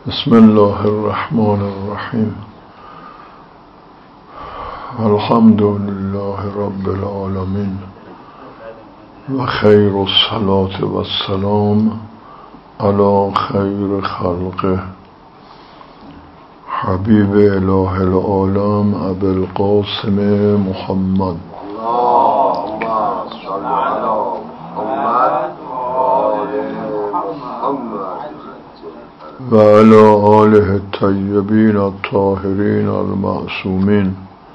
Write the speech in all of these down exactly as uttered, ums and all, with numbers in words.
بسم الله الرحمن الرحیم. الحمد لله رب العالمین و خیر الصلاة و السلام علی خیر خلقه حبیب اله العالم ابی القاسم محمد اللهم صل علی محمد و علی آله الطیبین الطاهرین المعصومین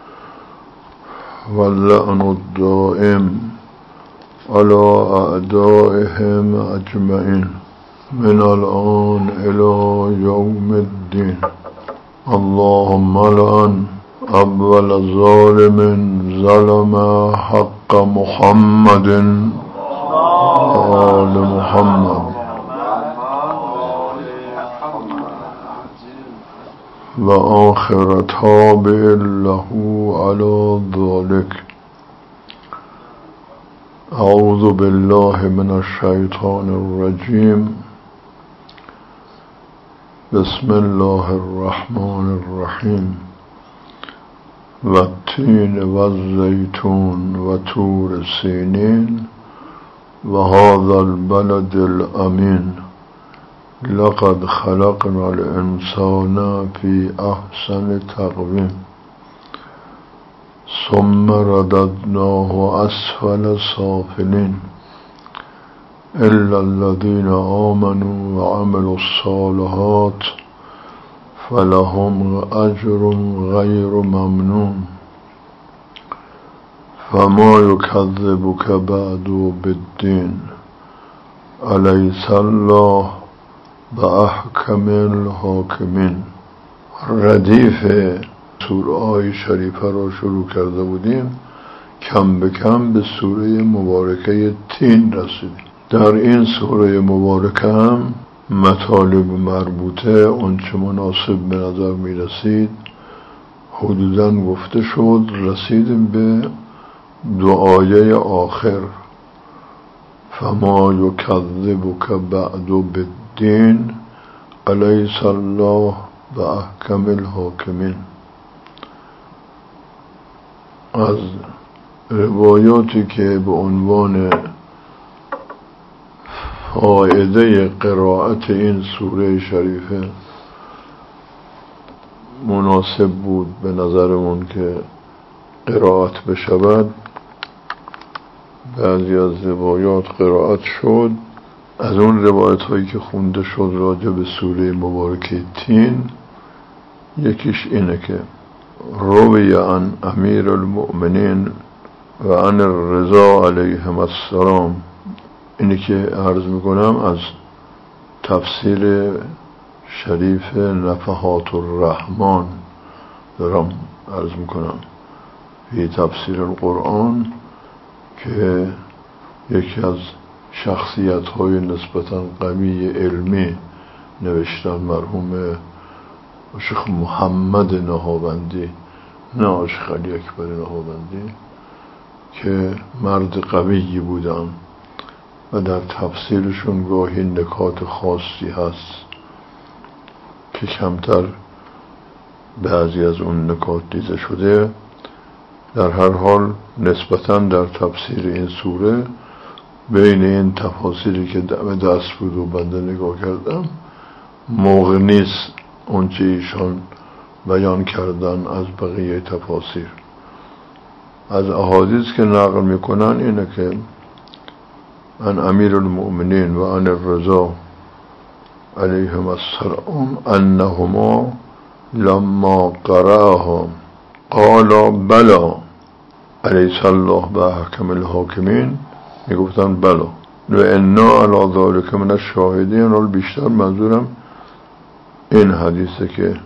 واللعن الدائم علی اعدائهم اجمعین من الآن الی یوم الدین. اللهم لعن اول ظالم ظلم حق محمد آل محمد و آخر تابع له علی ذلك. اعوذ بالله من الشیطان الرجیم. بسم الله الرحمن الرحیم. و التین و الزیتون و طور سینین و هذا البلد الامین لقد خلقنا الانسان فی احسن تقویم ثم رددناه اسفل سافلین الا الذين آمنوا وعملوا الصالحات فلهم اجر غیر ممنون. فما یکذبک بعد بالدین الیس الله باحکم الحاکمین. ردیف سوره های شریفه را شروع کرده بودیم، کم به کم به سوره مبارکه تین رسیدیم. در این سوره مبارکه هم مطالب مربوطه اونچه مناسب به نظر می رسید حدوداً گفته شد. رسیدیم به دعای آخر، فما یکذبک بعد بالدین الیس الله باحکم الحاکمین. از روایاتی که به عنوان فایده قرائت این سوره شریفه مناسب بود به نظرمون که قرائت بشود، بعضی از روایات قرائت شد. از اون روایت هایی که خونده شد راجع به سوره مبارکه تین، یکیش اینه که روی عن امیر المؤمنین و عن الرضا علیهم السلام. اینی که عرض میکنم از تفسیر شریف نفحات الرحمن دارم عرض میکنم فی تفسیر القرآن، که یکی از شخصیت های نسبتا قوی علمی نوشتن، مرحوم شیخ محمد نهاوندی، نه شیخ علی اکبر نهاوندی، که مرد قوی بودن و در تفسیرشون گاهی نکات خاصی هست که کمتر بعضی از اون نکات دیده شده. در هر حال نسبتاً در تفسیر این سوره بین این تفاسیری که دم دست بود و بنده نگاه کردم موقع نیست اونچه ایشان بیان کردن از بقیه تفاسیر. از احادیث که نقل میکنن اینه که عن امیر المؤمنین و عن الرضا علیهم السلام انهما لما قرأهم قالا بلا الیس الله باحکم الحاکمین. میگفتن بلا و انا علی ذلک من الشاهدین. حال بیشتر منظورم این حدیثه که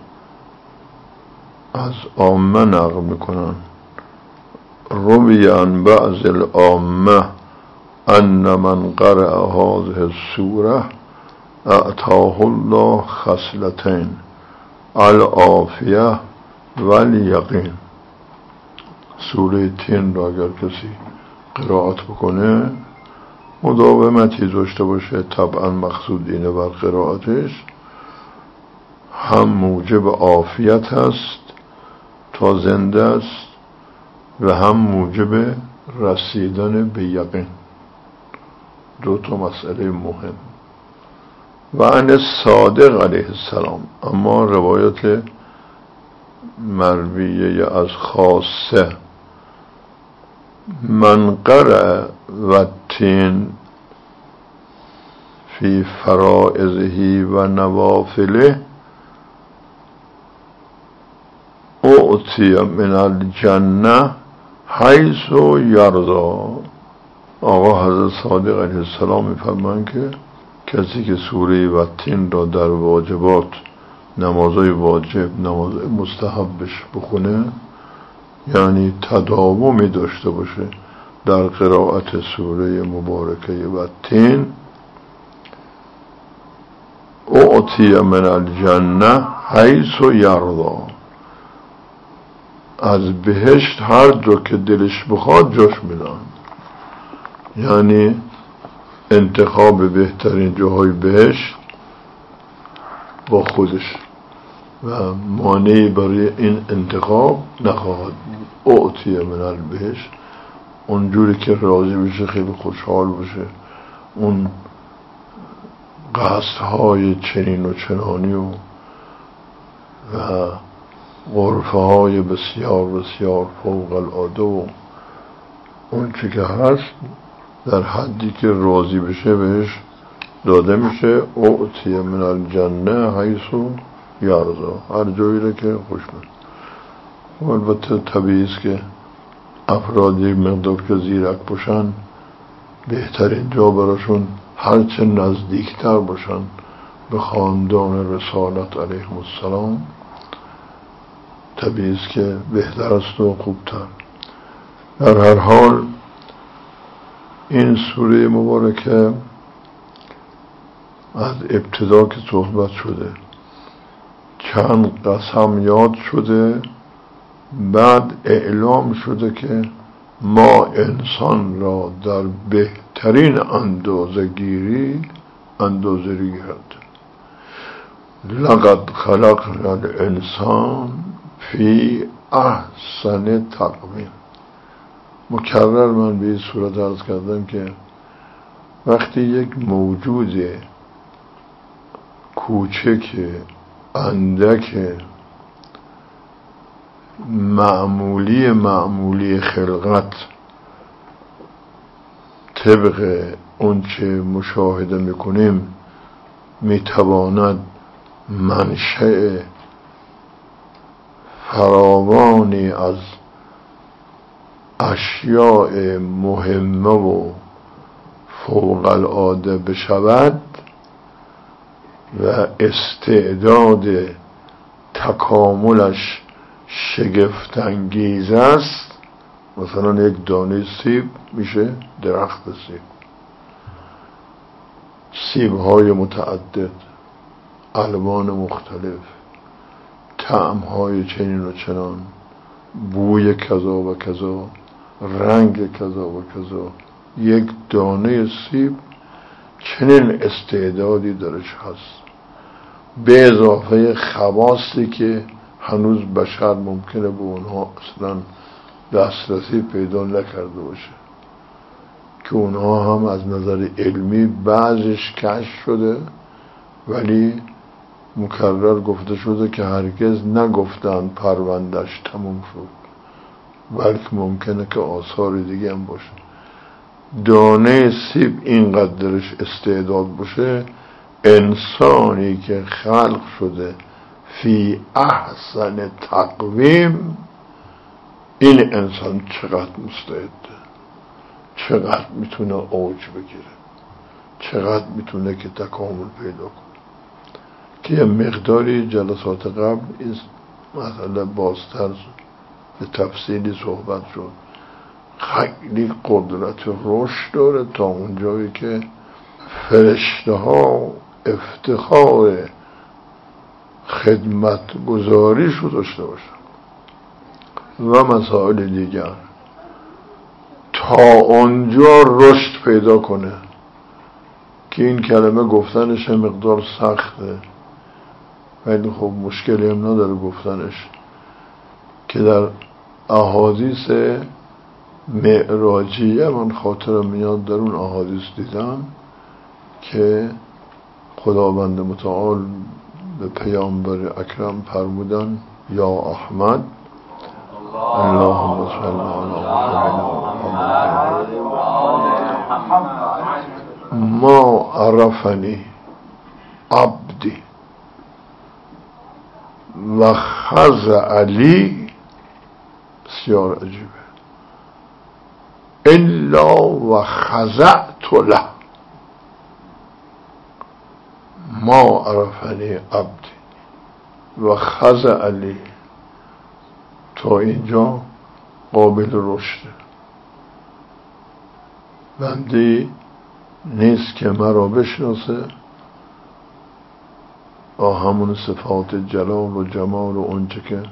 از عامه نقل میکنن. روی عن بعض العامه ان من قرأ هذه السوره اعطاه الله خصلتین العافیه و الیقین. سوره تین را اگر کسی قرائت بکنه مداومتی داشته باشه، طبعا مقصود اینه بر قرائتش، هم موجب عافیت است تا زنده است و هم موجب رسیدن به یقین. دو تا مسئله مهم. و عن صادق علیه السلام، اما روایت مرویه از خاصه، من قرأ و تین فی فرائضه و نوافله اعطی من الجنه حیث یرضا. آقا حضرت صادق علیه السلام می‌فرمایند که کسی که سوره و تین را در واجبات، نمازهای واجب، نمازهای مستحبش بخونه، یعنی تداومی داشته باشه در قرائت سوره مبارکه و تین، اعطی من الجنه حیث یرضا، از بهشت هر جا که دلش بخواد جاش میدن. یعنی انتخاب بهترین جاهای بهشت با خودش و مانعی برای این انتخاب نخواهد. اعطی من البهشت، اونجوری که راضی بشه، خیلی خوشحال بشه، اون قصدهای چنین و چنانی و و غرفه های بسیار بسیار فوق العاده و اون چی که هست در حدی که راضی بشه بهش داده میشه. اعطی من الجنه حیث یرضا، هر جایی را که خوش من. البته طبیعی است که افرادی مقدار که زیرک باشن، بهترین جا براشون هرچه نزدیکتر باشن به خاندان رسالت علیهم السلام، طبیعی است که بهتر است و خوبتر. در هر حال این سوره مبارکه از ابتدا که صحبت شده چند قسم یاد شده، بعد اعلام شده که ما انسان را در بهترین اندازه گیری اندازه گیری کرده. لقد خلقنا الانسان فی احسن تقویم. مکرر من به این صورت عرض کردم که وقتی یک موجود کوچک اندک معمولی معمولی خلقت طبق اون چه مشاهده میکنیم میتواند منشأ فراوانی از اشیاء مهمه و فوق العاده بشود و استعداد تکاملش شگفت انگیز است. مثلا یک دانه سیب میشه درخت سیب، سیب های متعدد، الوان مختلف، طعم های چنین و چنان، بوی کذا و کذا، رنگ کذا و کذا. یک دانه سیب چنین استعدادی درش هست، به اضافه خواصی که هنوز بشر ممکنه به اونها اصلا دسترسی پیدا نکرده باشه، که اونها هم از نظر علمی بعضش کشف شده، ولی مکرر گفته شده که هرگز نگفتن پروندهش تموم شد، بلکه ممکنه که آثار دیگه هم باشه. دانه سیب اینقدرش استعداد باشه، انسانی که خلق شده فی احسن تقویم، این انسان چقدر مستعده، چقدر میتونه اوج بگیره، چقدر میتونه که تکامل پیدا کنه. که یه مقداری جلسات قبل این مسئله بازتر به تفصیلی صحبت شد. خیلی قدرت رشد داره تا اونجایی که فرشته ها افتخار خدمت گزاریش رو داشته باشن و مسائل دیگر، تا اونجا رشد پیدا کنه که این کلمه گفتنش مقدار سخته. ولی خب مشکلی هم نداره گفتنش، که در احادیث معراجیه من خاطرم میاد در اون احادیث دیدم که خداوند متعال به پیامبر اکرم فرمودن یا احمد اللهم صل علی محمد ما عرفنی عبدی و خضع لی، بسیار عجیبه، الا و خضعت له، ما عرفنی عبدی و خضع لی، تا اینجا قابل رشده. بندی نیست که مرا بشناسه با همون صفات جلال و جمال و اونچه که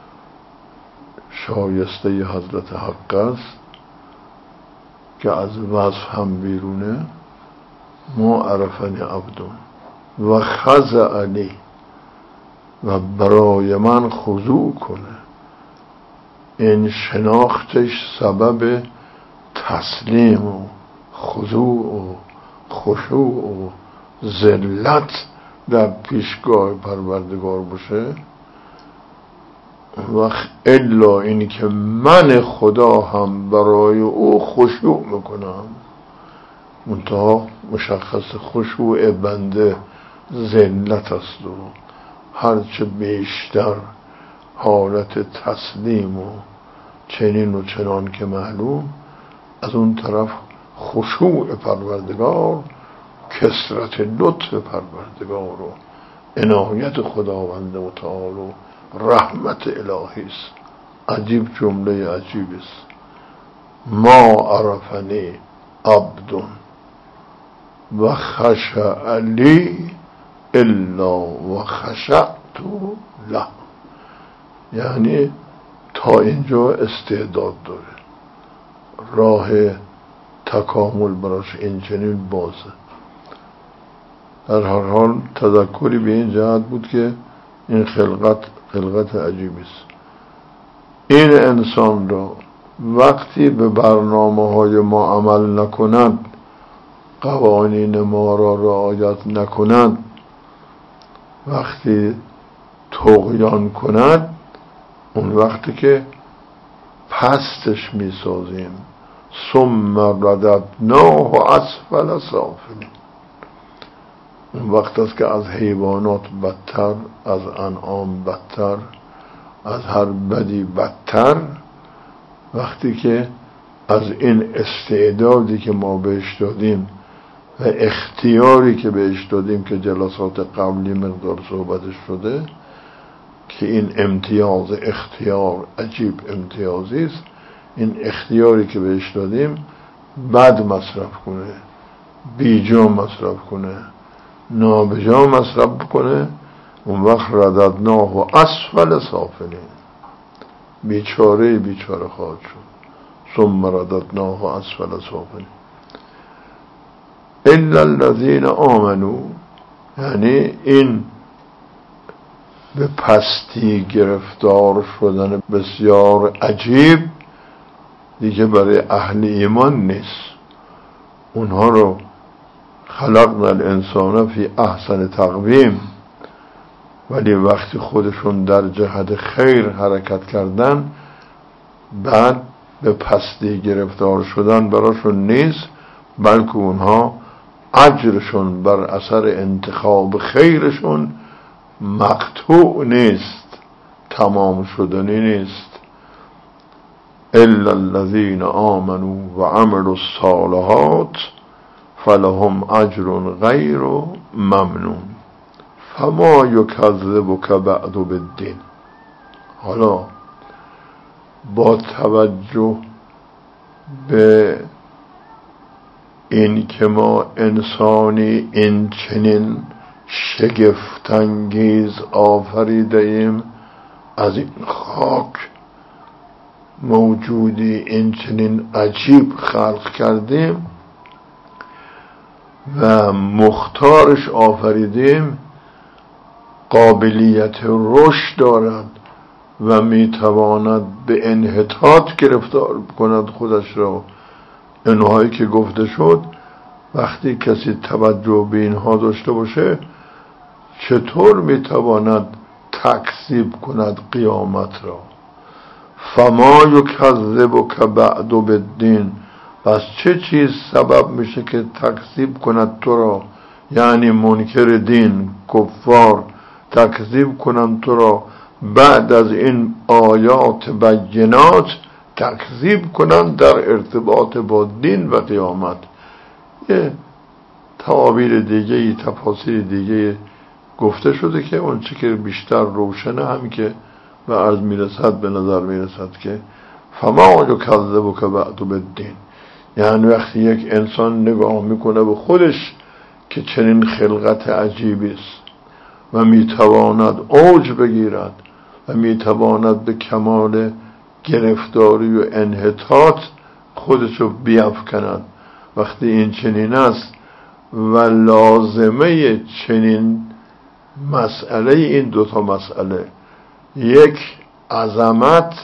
شایسته حضرت حق است که از وصف هم بیرونه. ما عرفنی عبدون و خضع لی، و برای من خضوع کنه. این شناختش سبب تسلیم و خضوع و خشوع و ذلت در پیشگاه پروردگار باشه. و الا اینی که من خدا هم برای او خشوع میکنم، منتها مشخص خشوع بنده ذلت است و هرچه بیشتر حالت تسلیم و چنین و چنان که معلوم، از اون طرف خشوع پروردگار، کثرت لطف پروردگار و عنایت خداوند متعال و رحمت الهی است. عجیب جمله عجیب است. ما عرفنی عبد و خشع لی الا و خشعت له، یعنی تا اینجا استعداد داره، راه تکامل براش این چنین بازه. در هر حال تذکری به این جهت بود که این خلقت خلقت عجیبی است. این انسان را وقتی به برنامه های ما عمل نکند، قوانین ما را رعایت نکند، وقتی طغیان کند، اون وقتی که پستش می سازیم. ثم رددناه اسفل سافلین، اون وقت است که از حیوانات بدتر، از انعام بدتر، از هر بدی بدتر، وقتی که از این استعدادی که ما بهش دادیم و اختیاری که بهش دادیم که جلسات قبلی مقدار صحبتش شده، که این امتیاز اختیار عجیب امتیازی است، این اختیاری که بهش دادیم بد مصرف کنه، بیجا مصرف کنه، نابجا مصرف کنه، اون وقت رددناه و اسفل سافلین، بیچاره بیچاره خواهد شد. ثم رددناه و اسفل سافلین الا الذین آمنوا، یعنی این به پستی گرفتار شدن بسیار عجیب دیگه برای اهل ایمان نیست. اونها رو خلقنا الانسان فی احسن تقویم، ولی وقتی خودشون در جهت خیر حرکت کردن، بعد به پستی گرفتار شدن براشون نیست، بلکه اونها اجرشون بر اثر انتخاب خیرشون مقطوع نیست، تمام شدنی نیست. الا الذین آمنوا و عملوا الصالحات فلهم اجر غیر ممنون فما یکذبک بعد بالدین. حالا با توجه به این که ما انسانی این چنین شگفت‌انگیز آفریده ایم، از این خاک موجودی این چنین عجیب خلق کردیم و مختارش آفریدیم، قابلیت رشد دارد و میتواند به انحطاط گرفتار کند خودش را. اینهایی که گفته شد، وقتی کسی توجه به اینها داشته باشه چطور میتواند تکذیب کند قیامت را؟ فما یکذبک بعد بالدین، پس چه چیز سبب میشه که تکذیب کند تو را، یعنی منکر دین کفار تکذیب کنند تو را بعد از این آیات بینات، تکذیب کنند در ارتباط با دین و قیامت. یه تعابیر دیگه، تفاسیر دیگه گفته شده که اون چی که بیشتر روشنه هم که به عرض میرسد به نظر میرسد که فما یکذبک بعد بالدین، یعنی وقتی یک انسان نگاه میکنه به خودش که چنین خلقت عجیبی است و میتواند اوج بگیرد و میتواند به کمال گرفتاری و انحطاط خودشو بیفکند، وقتی این چنین است و لازمه چنین مسئله، این دوتا مسئله، یک عظمت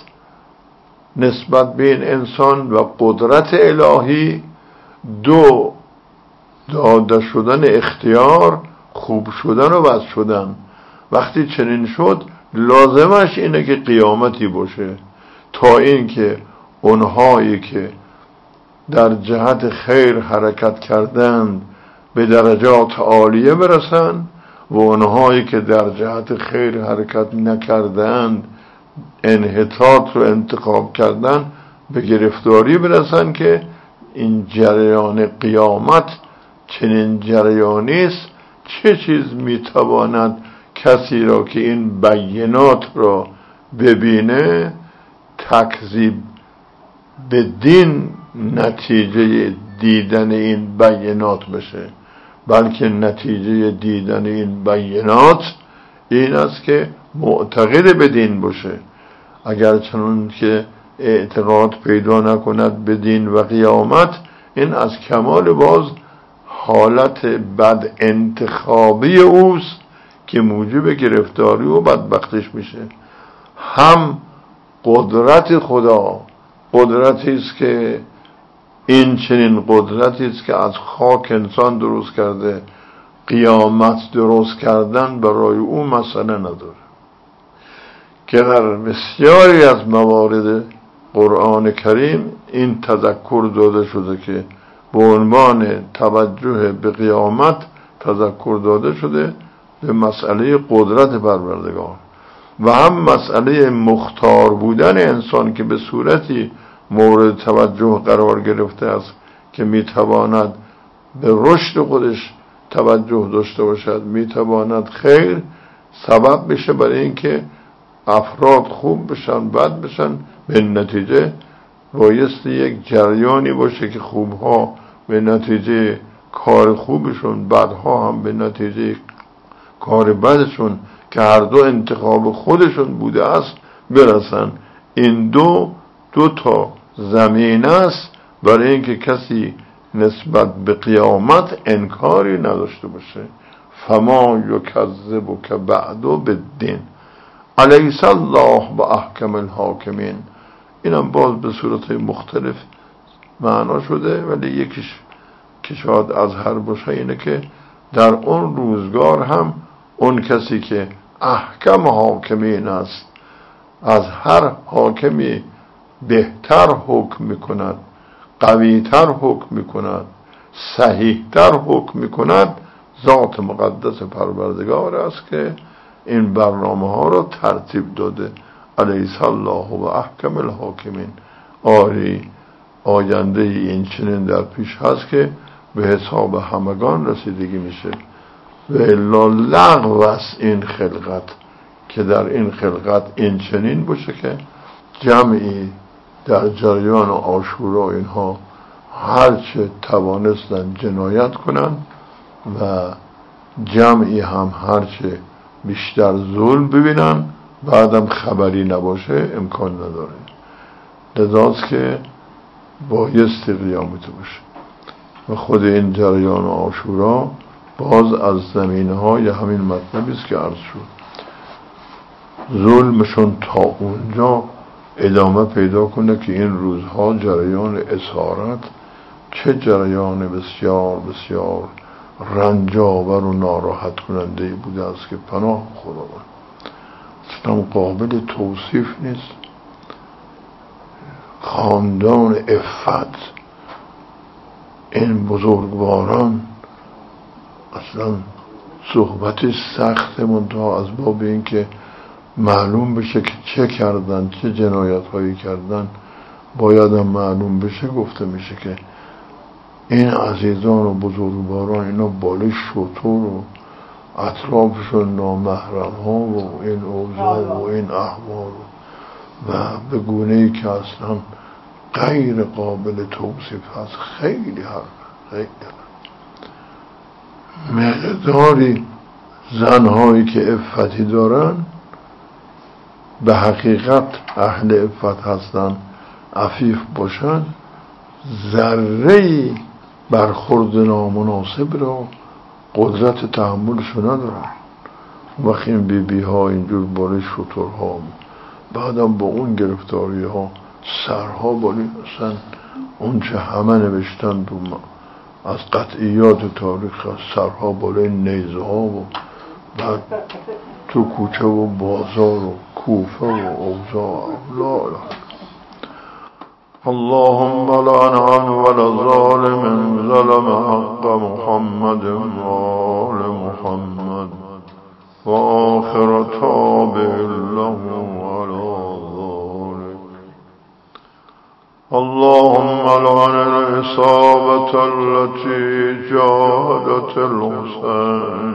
نسبت به این انسان و قدرت الهی، دو داده شدن اختیار، خوب شدن و بد شدن. وقتی چنین شد لازمش اینه که قیامتی باشه تا اینکه اونهایی که در جهت خیر حرکت کردند به درجات عالیه برسن و اونهایی که در جهت خیر حرکت نکردند انحطاط رو انتخاب کردن به گرفتاری برسن که این جریان قیامت چنین جریانی است. چه چیز میتواند کسی را که این بینات را ببینه تکذیب به دین نتیجه دیدن این بینات بشه، بلکه نتیجه دیدن این بینات این است که معتقد به دین باشه. اگر چنون که اعتقاد پیدا نکند به دین و قیامت، این از کمال باز حالت بد انتخابی اوست که موجب گرفتاری و بدبختیش میشه. هم قدرت خدا قدرتی است که این چنین قدرتی است که از خاک انسان درست کرده، قیامت درست کردن برای او مسئله نداره، که در بسیاری از موارد قرآن کریم این تذکر داده شده که به عنوان توجه به قیامت تذکر داده شده به مسئله قدرت پروردگار و هم مسئله مختار بودن انسان که به صورتی مورد توجه قرار گرفته است که میتواند به رشد خودش توجه داشته باشد، میتواند خیر سبب بشه برای اینکه افراد خوب بشن بد بشن. به نتیجه بایستی یک جریانی باشه که خوبها به نتیجه کار خوبشون، بدها هم به نتیجه کار بدشون که هر دو انتخاب خودشون بوده است برسن. این دو دو تا زمین است برای اینکه کسی نسبت به قیامت انکاری نداشته باشه. فما یکذبک بعد بالدین الیس الله باحکم الحاکمین. اینم باز به صورت مختلف معنا شده، ولی یکیش که شاید از هر باشه اینه که در اون روزگار هم اون کسی که احکم حاکمین است، از هر حاکمی بهتر حکم میکند، قویتر حکم میکند، صحیحتر حکم میکند، ذات مقدس پروردگار است که این برنامه ها را ترتیب داده. الیس الله و احکم الحاکمین. آری آینده این چنین در پیش هست که به حساب همگان رسیدگی میشه و الا لغو است این خلقت، که در این خلقت این چنین باشه که جمعی در جریان عاشورا اینها هرچه توانستن جنایت کنن و جمعی هم هرچه بیشتر ظلم ببینن، بعدم خبری نباشه امکان نداره. لذاست که بایستی قیامت باشه و خود این جریان عاشورا باز از زمینه های همین مطلبی است که عرض شد. ظلمشون تا اونجا ادامه پیدا کنه که این روزها جریان اسارت چه جریان بسیار بسیار رنجاور و ناراحت کننده بوده است که پناه خداوند اصلا قابل توصیف نیست. خاندان عفت، این بزرگواران، اصلا صحبتی سخت منتها از باب این که معلوم بشه که چه کردن، چه جنایت هایی کردن، باید هم معلوم بشه. گفته میشه که این عزیزان و بزرگواران اینا بالای شطور و اطرافشون نامحرم ها و این اوضاع و این احوال و به گونه‌ای که اصلا غیر قابل توصیف هست. خیلی حرف خیلی مقداری زنهایی که عفتی دارن به حقیقت اهل عفت هستن، عفیف باشن، ذره‌ای برخورد نامناسب را قدرت تحملش ندارن. وقتی این بی بی ها اینجور بالای شطورها، بعدم با اون گرفتاری ها سرها بالای، اصلا اون چه همه نوشتن دو از قطعیات تاریخ، سرها بالای نیزه ها و بعد تو کوچه و بازار و کوفه و اوضاع. لا لا اللهم لعن والظالم ظلم حق محمد وآل محمد وآخر تابع له على ذلك. اللهم لعن العصابة التي جاهدت الحسين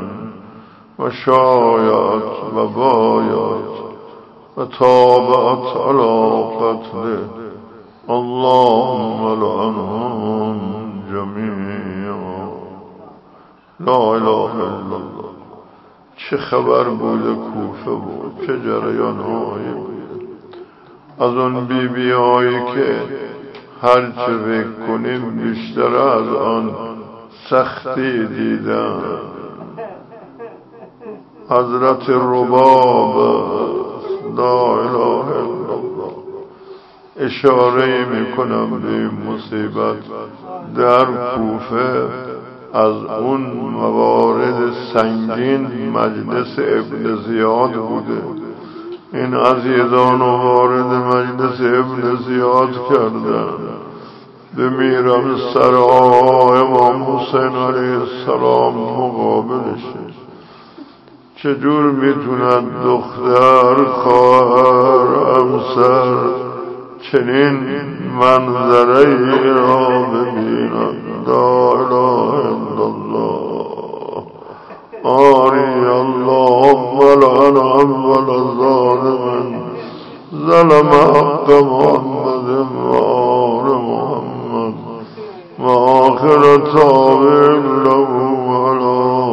وشايعت وبايعت وتابعت على قتله. اللهم لعنهم جميعا. لا اله الا الله. چه خبر بوده کوفه بود، چه جریان هایی بود از اون بی بی هایی که هرچه فکر کنیم بیشتر از آن سختی دیدن. حضرت رباب لا اله الا الله اشاره میکنم به این مصیبت در کوفه. از اون موارد سنگین مجلس ابن زیاد بوده. این عزیزان وارد مجلس ابن زیاد کردن، به میرم سر آقا امام حسین علیه السلام مقابلشه. چجور میتوند دختر، خواهر، همسر چنین منظره را ببیند؟ لا اله الا الله. آری الله ولعن اول ظالم ظلم حق محمد وآل محمد وآخر تابع له على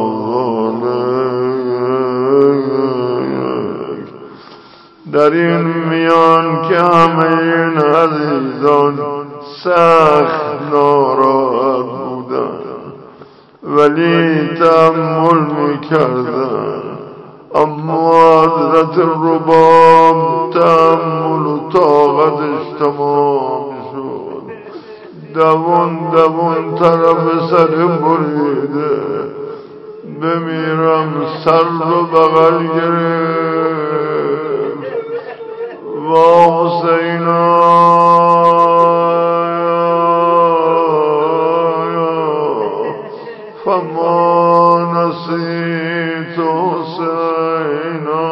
ذلك. در این میان که همه این عزیزان سخت ناراحت بودن ولی تحمل میکردن، اما حضرت رباب تحمل و طاقتش تمام شد. دوان دوان طرف سر بریده، بمیرم سر رو بغل گرفت. و حسینا فما نسیت حسینا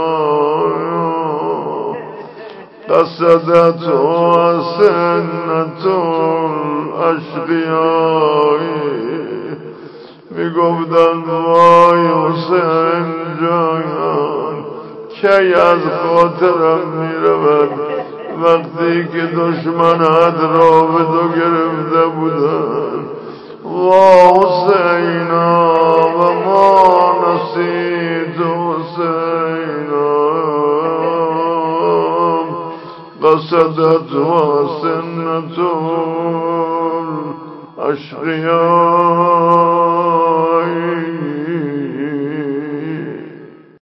قصدت سنت الاشقیاء. می گفتن وای حسین جان کی از خاطرم می رود وقتی که دشمنت را به تو گرفته بودن. و حسینا و ما نسیت حسینا قصدت و سنت الاشقیاء.